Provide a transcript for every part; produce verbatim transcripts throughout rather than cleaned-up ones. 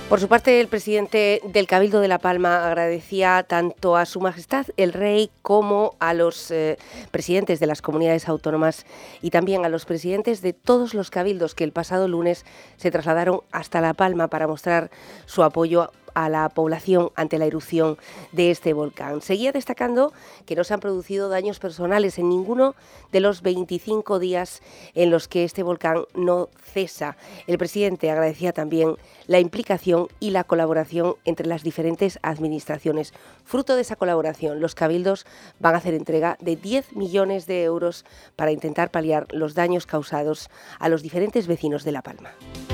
Por su parte, el presidente del Cabildo de La Palma agradecía tanto a Su Majestad el Rey como a los eh, presidentes de las comunidades autónomas y también a los presidentes de todos los cabildos que el pasado lunes se trasladaron hasta La Palma para mostrar su apoyo a la población ante la erupción de este volcán. Seguía destacando que no se han producido daños personales en ninguno de los veinticinco días en los que este volcán no cesa. El presidente agradecía también la implicación y la colaboración entre las diferentes administraciones. Fruto de esa colaboración, los cabildos van a hacer entrega de diez millones de euros para intentar paliar los daños causados a los diferentes vecinos de La Palma.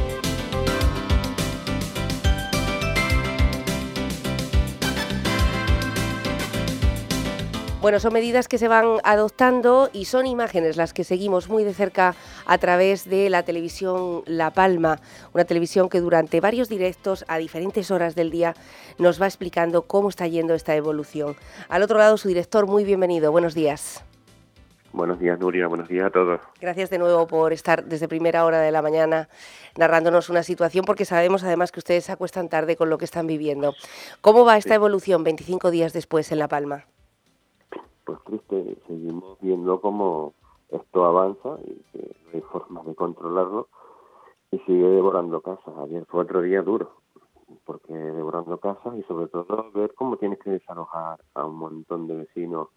Bueno, son medidas que se van adoptando y son imágenes las que seguimos muy de cerca a través de la televisión La Palma, una televisión que durante varios directos a diferentes horas del día nos va explicando cómo está yendo esta evolución. Al otro lado, su director, muy bienvenido. Buenos días. Buenos días, Nuria. Buenos días a todos. Gracias de nuevo por estar desde primera hora de la mañana narrándonos una situación, porque sabemos además que ustedes se acuestan tarde con lo que están viviendo. ¿Cómo va esta Sí. evolución veinticinco días después en La Palma? Pues triste, seguimos viendo cómo esto avanza y que no hay formas de controlarlo y sigue devorando casas. Ayer fue otro día duro, porque devorando casas y sobre todo ver cómo tienes que desalojar a un montón de vecinos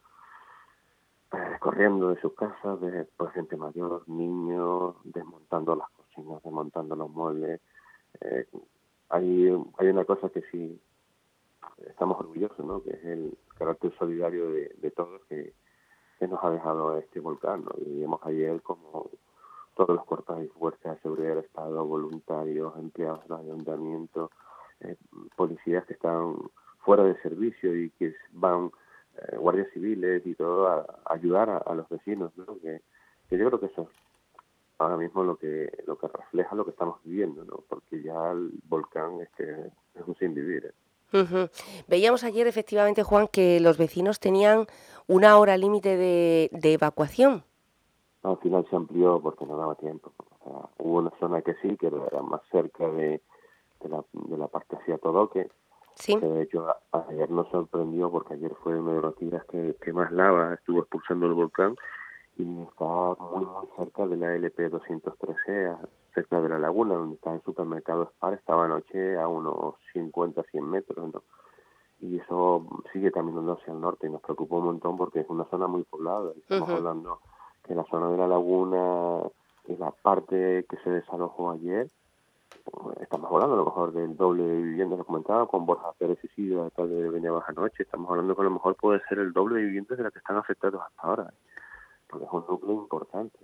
eh, corriendo de sus casas, de pues, gente mayor, niños, desmontando las cocinas, desmontando los muebles. Eh, hay, hay una cosa que sí estamos orgullosos, ¿no? Que es el carácter solidario de, de todos que, que nos ha dejado este volcán, ¿no? Y vimos ayer como todos los cuerpos y fuerzas de seguridad del Estado, voluntarios, empleados del ayuntamiento, eh, policías que están fuera de servicio y que van, eh, guardias civiles y todo, a, a ayudar a, a los vecinos, ¿no? Que, que yo creo que eso es ahora mismo lo que lo que refleja lo que estamos viviendo, ¿no? Porque ya el volcán es que es un sin vivir, ¿eh? Uh-huh. Veíamos ayer, efectivamente, Juan, que los vecinos tenían una hora límite de, de evacuación. Al final se amplió porque no daba tiempo. O sea, hubo una zona que sí, que era más cerca de, de, la, de la parte hacia Todoque, Sí. que de hecho a, ayer nos sorprendió porque ayer fue uno de los días que, que más lava estuvo expulsando el volcán y estaba muy muy cerca de la L P doscientos trece, cerca de la laguna donde está el supermercado Spar. Estaba anoche a unos cincuenta a cien metros, ¿no? Y eso sigue caminando hacia el norte y nos preocupa un montón porque es una zona muy poblada. Estamos Uh-huh. hablando que la zona de la laguna es la parte que se desalojó ayer. Estamos hablando a lo mejor del doble de viviendas, lo comentaba con Borja Pérez y Sidra, tal de venía baja noche. Estamos hablando que a lo mejor puede ser el doble de viviendas de las que están afectadas hasta ahora, porque es un núcleo importante.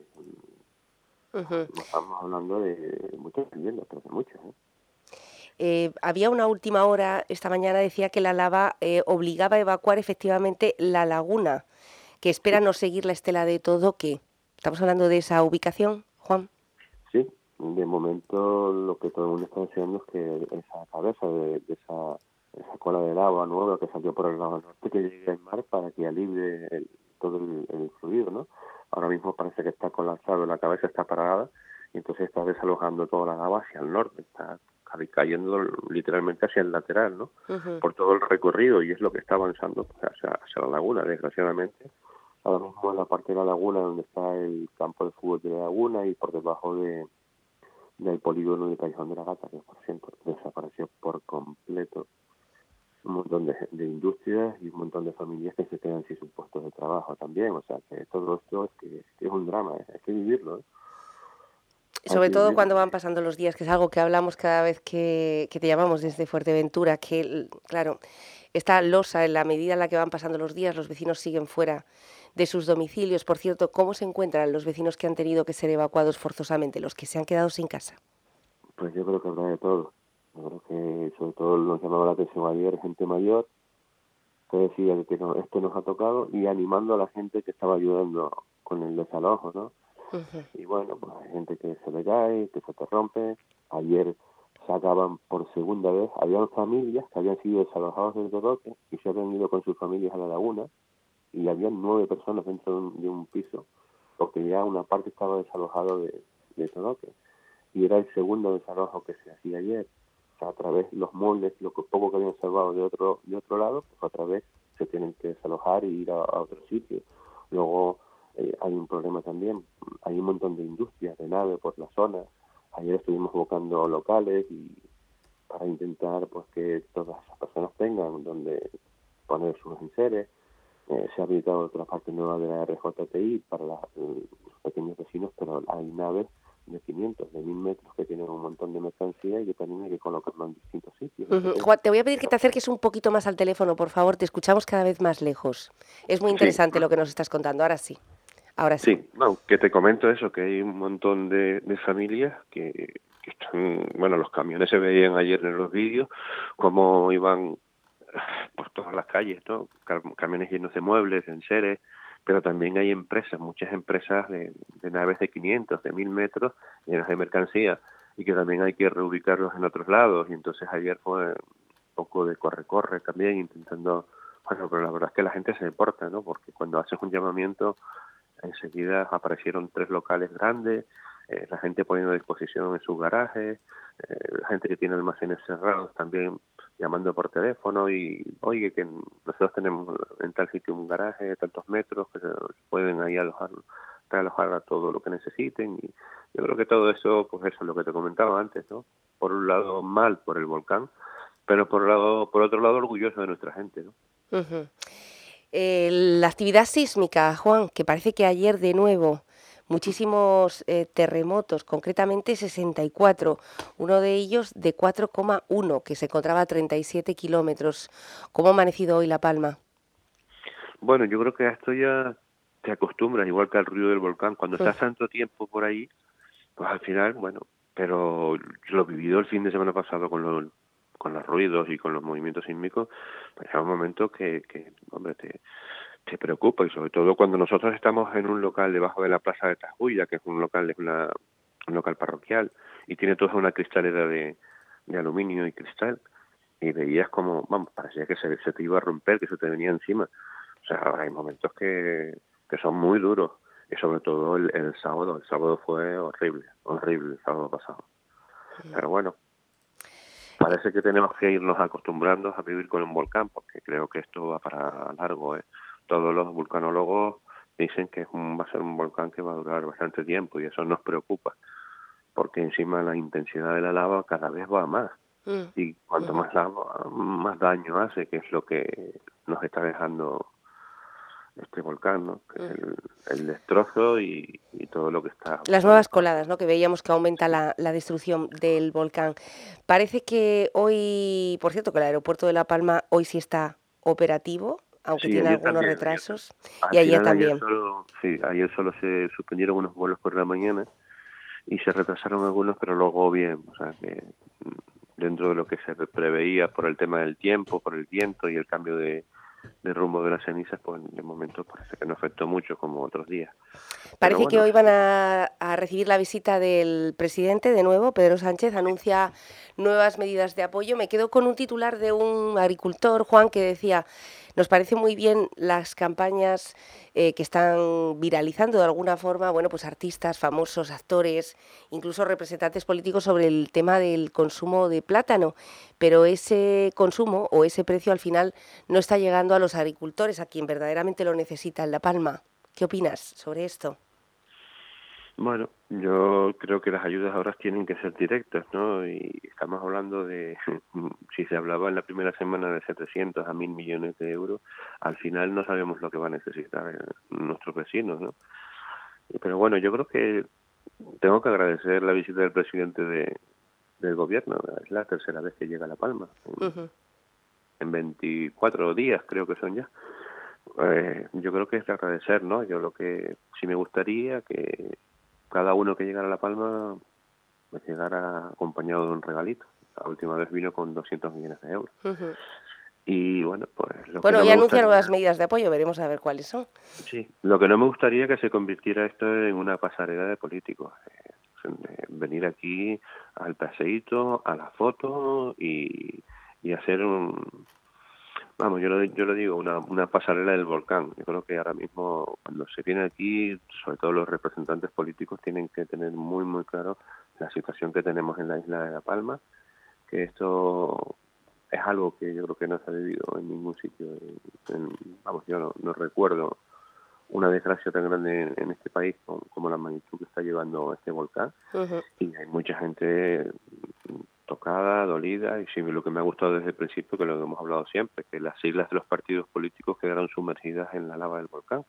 Uh-huh. Estamos hablando de muchas viviendas, pero de muchas, ¿eh? Eh, había una última hora, esta mañana decía que la lava eh, obligaba a evacuar efectivamente la laguna, que espera no seguir la estela de Todoque. ¿Estamos hablando de esa ubicación, Juan? Sí, de momento lo que todo el mundo está diciendo es que esa cabeza de, de esa, esa cola de lava nueva que salió por el lado norte, que llegue al mar para que alivie el, todo el, el fluido, ¿no? Ahora mismo parece que está colapsado, la cabeza está parada y entonces está desalojando toda la lava hacia el norte, está cayendo literalmente hacia el lateral, ¿no? Uh-huh. Por todo el recorrido, y es lo que está avanzando pues, hacia, hacia la laguna, desgraciadamente. Ahora mismo en la parte de la laguna donde está el campo de fútbol de la laguna y por debajo de del polígono de Callejón de la Gata, que por cierto desapareció por completo. Un montón de, de industrias y un montón de familias que se quedan sin sus puestos de trabajo también. O sea, que todo esto es que, que es un drama, ¿eh? Hay que vivirlo, ¿eh? Sobre todo cuando van pasando los días, que es algo que hablamos cada vez que, que te llamamos desde Fuerteventura, que, claro, esta losa, en la medida en la que van pasando los días, los vecinos siguen fuera de sus domicilios. Por cierto, ¿cómo se encuentran los vecinos que han tenido que ser evacuados forzosamente, los que se han quedado sin casa? Pues yo creo que habrá de todo. Yo creo que sobre todo nos llamaba la atención ayer gente mayor que decía que no, esto nos ha tocado y animando a la gente que estaba ayudando con el desalojo, ¿no? Uh-huh. Y bueno, pues hay gente que se le cae, que se te rompe. Ayer sacaban por segunda vez, habían familias que habían sido desalojados del Todoque y se habían ido con sus familias a la laguna y habían nueve personas dentro de un, de un piso porque ya una parte estaba desalojado de, de Todoque y era el segundo desalojo que se hacía ayer. O sea, a través de los muebles, lo que poco que habían salvado de otro de otro lado, pues otra vez se tienen que desalojar y ir a, a otro sitio. Luego eh, hay un problema también, hay un montón de industrias de nave por la zona. Ayer estuvimos buscando locales y para intentar pues que todas esas personas tengan donde poner sus enseres. Eh, se ha habilitado otra parte nueva de la R J T I para la, los pequeños vecinos, pero hay naves de quinientos, de mil metros que tienen un montón de mercancía y que también hay que colocarlo en distintos sitios. Uh-huh. Entonces, Juan, te voy a pedir que te acerques un poquito más al teléfono, por favor, te escuchamos cada vez más lejos. Es muy sí, interesante lo que nos estás contando, ahora sí, ahora sí. Sí, no, que te comento eso, que hay un montón de, de familias que, que están, bueno, los camiones se veían ayer en los vídeos, cómo iban por todas las calles, ¿no? Camiones llenos de muebles, de enseres, pero también hay empresas, muchas empresas de, de naves de quinientos, de mil metros, llenas de mercancía, y que también hay que reubicarlos en otros lados, y entonces ayer fue un poco de corre-corre también, intentando, bueno, pero la verdad es que la gente se importa, ¿no? Porque cuando haces un llamamiento, enseguida aparecieron tres locales grandes, eh, la gente poniendo a disposición en sus garajes, eh, la gente que tiene almacenes cerrados también llamando por teléfono y, oye, que nosotros tenemos en tal sitio un garaje de tantos metros que se pueden ahí alojar, realojar a todo lo que necesiten. Y yo creo que todo eso, pues eso es lo que te comentaba antes, ¿no? Por un lado mal por el volcán, pero por lado, por otro lado orgulloso de nuestra gente, ¿no? Uh-huh. Eh, la actividad sísmica, Juan, que parece que ayer de nuevo muchísimos eh, terremotos, concretamente sesenta y cuatro, uno de ellos de cuatro coma uno, que se encontraba a treinta y siete kilómetros. ¿Cómo ha amanecido hoy La Palma? Bueno, yo creo que a esto ya te acostumbras, igual que al ruido del volcán. Cuando estás Uh-huh. tanto tiempo por ahí, pues al final, bueno, pero yo lo he vivido el fin de semana pasado con los con los ruidos y con los movimientos sísmicos, pues llega un momento que, que hombre, te, te preocupa, y sobre todo cuando nosotros estamos en un local debajo de la Plaza de Tajuya, que es un local, es una, un local parroquial, y tiene toda una cristalera de, de aluminio y cristal, y veías como, vamos, parecía que se, se te iba a romper, que se te venía encima. O sea, hay momentos que, que son muy duros, y sobre todo el, el sábado, el sábado fue horrible, horrible el sábado pasado. Pero bueno, parece que tenemos que irnos acostumbrando a vivir con un volcán, porque creo que esto va para largo, ¿eh? Todos los vulcanólogos dicen que es un, va a ser un volcán que va a durar bastante tiempo, y eso nos preocupa, porque encima la intensidad de la lava cada vez va a más, Uh-huh. y cuanto Uh-huh. más lava, más daño hace, que es lo que nos está dejando este volcán, ¿no? Que es el, el destrozo y, y todo lo que está Las nuevas provocando. coladas, ¿no? Que veíamos que aumenta la, la destrucción del volcán. Parece que hoy, por cierto, que el aeropuerto de La Palma hoy sí está operativo, aunque Sí, tiene ayer algunos también, ayer también. retrasos, Al y ayer final ayer también. solo, sí, ayer solo se suspendieron unos vuelos por la mañana y se retrasaron algunos, pero luego bien, o sea que dentro de lo que se preveía por el tema del tiempo, por el viento y el cambio de, de rumbo de las cenizas, pues de momento parece que no afectó mucho como otros días. Pero Parece que bueno, hoy van a, a recibir la visita del presidente de nuevo, Pedro Sánchez, anuncia nuevas medidas de apoyo. Me quedo con un titular de un agricultor, Juan, que decía, nos parece muy bien las campañas eh, que están viralizando de alguna forma, bueno, pues artistas, famosos, actores, incluso representantes políticos sobre el tema del consumo de plátano, pero ese consumo o ese precio al final no está llegando a los agricultores, a quien verdaderamente lo necesita en La Palma. ¿Qué opinas sobre esto? Bueno, yo creo que las ayudas ahora tienen que ser directas, ¿no? Y estamos hablando de, si se hablaba en la primera semana de setecientos a mil millones de euros, al final no sabemos lo que va a necesitar nuestros vecinos, ¿no? Pero bueno, yo creo que tengo que agradecer la visita del presidente de, del gobierno. Es la tercera vez que llega a La Palma, en, Uh-huh. en veinticuatro días creo que son ya. Eh, yo creo que es de agradecer, ¿no? Yo lo que sí me gustaría que cada uno que llegara a La Palma pues llegara acompañado de un regalito. La última vez vino con doscientos millones de euros. Uh-huh. Y bueno, pues lo que Bueno, no y me anuncia nuevas gustaría, medidas de apoyo, veremos a ver cuáles son. sí, lo que no me gustaría que se convirtiera esto en una pasarela de políticos. Eh, venir aquí al paseíto, a la foto y, y hacer un, vamos, yo lo, yo lo digo, una, una pasarela del volcán. Yo creo que ahora mismo, cuando se viene aquí, sobre todo los representantes políticos tienen que tener muy, muy claro la situación que tenemos en la isla de La Palma, que esto es algo que yo creo que no se ha vivido en ningún sitio. En, en, vamos, yo no, no recuerdo una desgracia tan grande en, en este país como, como la magnitud que está llevando este volcán. Uh-huh. Y hay mucha gente tocada, dolida, y sí, lo que me ha gustado desde el principio, que lo hemos hablado siempre, que las siglas de los partidos políticos quedaron sumergidas en la lava del volcán.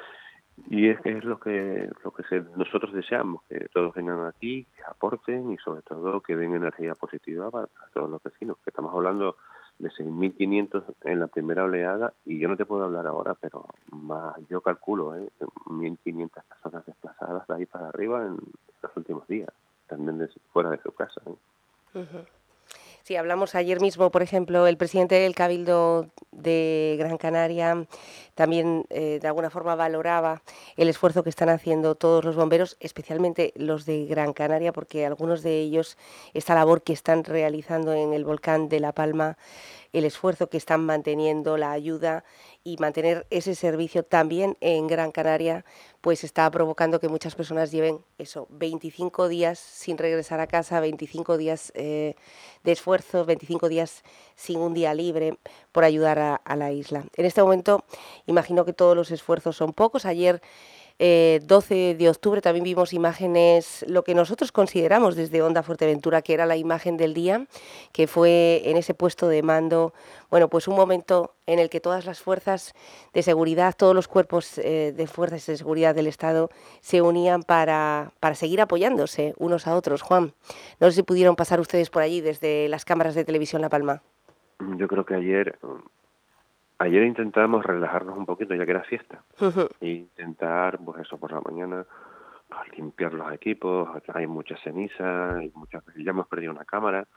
Y es que es lo que lo que se, nosotros deseamos, que todos vengan aquí, que aporten y sobre todo que den energía positiva para, para todos los vecinos, que estamos hablando de seis mil quinientos en la primera oleada, y yo no te puedo hablar ahora, pero más yo calculo, ¿eh? mil quinientas personas desplazadas de ahí para arriba en los últimos días, también de, fuera de su casa. ¿eh? Uh-huh. Sí, hablamos ayer mismo, por ejemplo, el presidente del Cabildo de Gran Canaria también eh, de alguna forma valoraba el esfuerzo que están haciendo todos los bomberos, especialmente los de Gran Canaria, porque algunos de ellos, esta labor que están realizando en el volcán de La Palma, el esfuerzo que están manteniendo, la ayuda y mantener ese servicio también en Gran Canaria, pues está provocando que muchas personas lleven eso, veinticinco días sin regresar a casa, veinticinco días eh, de esfuerzo, veinticinco días sin un día libre por ayudar a, a la isla. En este momento imagino que todos los esfuerzos son pocos. Ayer Eh, doce de octubre también vimos imágenes, lo que nosotros consideramos desde Onda Fuerteventura que era la imagen del día, que fue en ese puesto de mando, bueno, pues un momento en el que todas las fuerzas de seguridad, todos los cuerpos eh, de fuerzas de seguridad del Estado se unían para, para seguir apoyándose unos a otros. Juan, no sé si pudieron pasar ustedes por allí desde las cámaras de televisión La Palma. Yo creo que ayer... Ayer intentamos relajarnos un poquito, ya que era fiesta, uh-huh. e intentar, pues eso, por la mañana, pues, limpiar los equipos. Hay mucha ceniza, hay muchas, ya hemos perdido una cámara,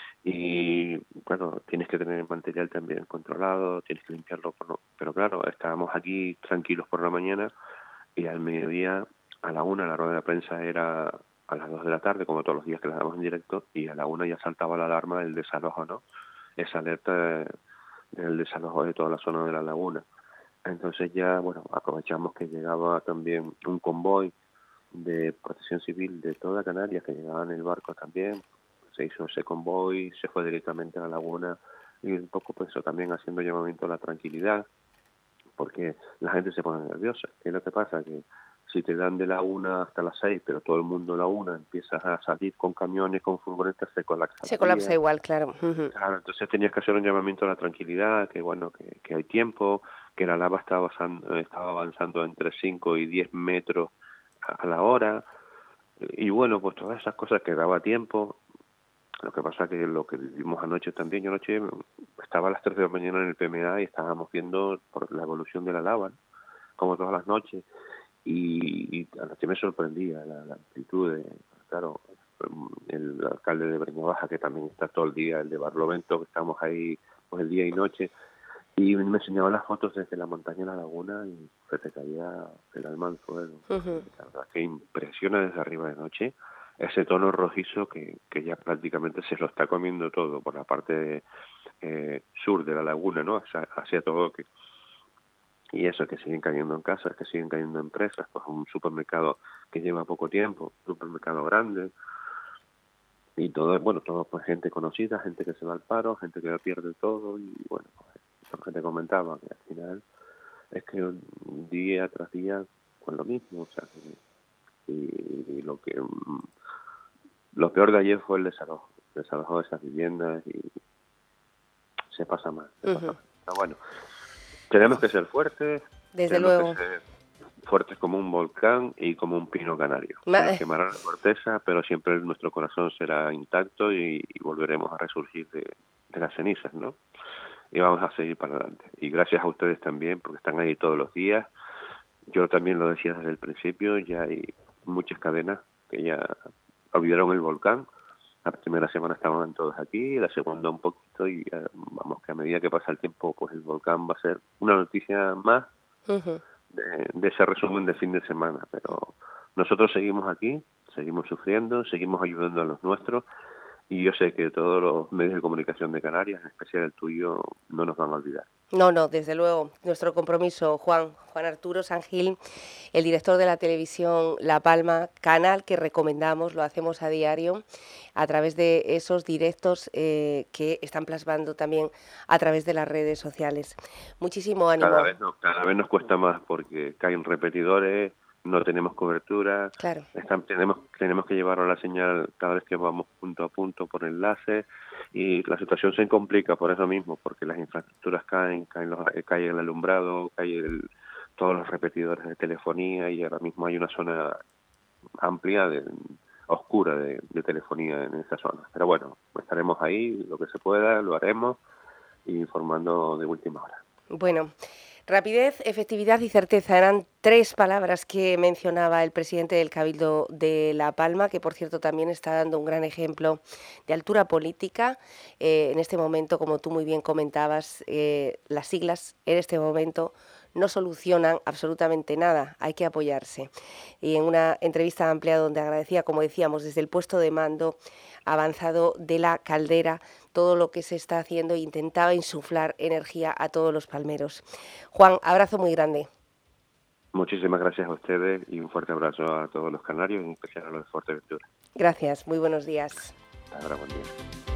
y bueno, tienes que tener el material también controlado, tienes que limpiarlo, por lo, pero claro, estábamos aquí tranquilos por la mañana, y al mediodía, a la una, la rueda de prensa era a las dos de la tarde, como todos los días que la damos en directo, y a la una ya saltaba la alarma del desalojo, ¿no? Esa alerta el desalojo de toda la zona de la laguna. Entonces ya, bueno, aprovechamos que llegaba también un convoy de protección civil de toda Canarias, que llegaba en el barco también. Se hizo ese convoy, se fue directamente a la laguna, y un poco pues eso también haciendo llamamiento a la tranquilidad, porque la gente se pone nerviosa. ¿Qué es lo que pasa? Que si te dan de la una hasta las seis, pero todo el mundo a la una empiezas a salir con camiones, con furgonetas, se colapsa. Se colapsa igual, claro. Uh-huh. Claro, entonces tenías que hacer un llamamiento a la tranquilidad, que bueno, que, que hay tiempo, que la lava estaba avanzando, estaba avanzando entre cinco y diez metros a la hora, y bueno, pues todas esas cosas que daba tiempo. Lo que pasa que lo que vivimos anoche también, yo anoche estaba a las tres de la mañana en el P M A y estábamos viendo por la evolución de la lava, ¿no? Como todas las noches. Y, y anoche me sorprendía la, la amplitud de, claro, el alcalde de Breña Baja, que también está todo el día, el de Barlovento, que estamos ahí pues el día y noche, y me enseñaba las fotos desde la montaña a la laguna y se te caía el alma al suelo. Uh-huh. La verdad que impresiona desde arriba de noche ese tono rojizo que, que ya prácticamente se lo está comiendo todo por la parte eh, sur de la laguna, ¿no? Hacia, hacia todo que y eso, que siguen cayendo en casas, que siguen cayendo en empresas, pues un supermercado que lleva poco tiempo, un supermercado grande, y todo, bueno, todo pues gente conocida, gente que se va al paro, gente que pierde todo, y bueno, pues, lo que te comentaba, que al final es que día tras día con lo mismo, o sea, que, y, y lo que lo peor de ayer fue el desalojo, el desalojo de esas viviendas, y se pasa mal, se uh-huh. pasa mal. Pero bueno, tenemos que ser fuertes, desde tenemos luego. que ser fuertes como un volcán y como un pino canario. Ma- Nos quemará la corteza, pero siempre nuestro corazón será intacto y, y volveremos a resurgir de, de las cenizas, ¿no? Y vamos a seguir para adelante. Y gracias a ustedes también, porque están ahí todos los días. Yo también lo decía desde el principio, ya hay muchas cadenas que ya olvidaron el volcán. La primera semana estaban todos aquí, la segunda un poquito, y eh, vamos, que a medida que pasa el tiempo, pues el volcán va a ser una noticia más uh-huh. de, de ese resumen de fin de semana. Pero nosotros seguimos aquí, seguimos sufriendo, seguimos ayudando a los nuestros, y yo sé que todos los medios de comunicación de Canarias, en especial el tuyo, no nos van a olvidar. No, no, desde luego, nuestro compromiso, Juan, Juan Arturo Sangil, el director de la televisión La Palma, canal que recomendamos, lo hacemos a diario, a través de esos directos eh, que están plasmando también a través de las redes sociales. Muchísimo ánimo. Cada vez, no, cada vez nos cuesta más porque caen repetidores, no tenemos cobertura, claro. están, tenemos, tenemos que llevar a la señal cada vez que vamos punto a punto por enlace, y la situación se complica por eso mismo, porque las infraestructuras caen, caen los, cae el alumbrado, cae el, todos los repetidores de telefonía, y ahora mismo hay una zona amplia, de, oscura de, de telefonía en esa zona. Pero bueno, estaremos ahí, lo que se pueda, lo haremos, informando de última hora. Bueno, rapidez, efectividad y certeza eran tres palabras que mencionaba el presidente del Cabildo de La Palma, que por cierto también está dando un gran ejemplo de altura política. Eh, en este momento, como tú muy bien comentabas, eh, las siglas en este momento no solucionan absolutamente nada, hay que apoyarse. Y en una entrevista amplia donde agradecía, como decíamos, desde el puesto de mando avanzado de La Caldera, todo lo que se está haciendo, intentaba insuflar energía a todos los palmeros. Juan, abrazo muy grande. Muchísimas gracias a ustedes y un fuerte abrazo a todos los canarios, en especial a los de Fuerteventura. Gracias, muy buenos días. Ahora, buen día.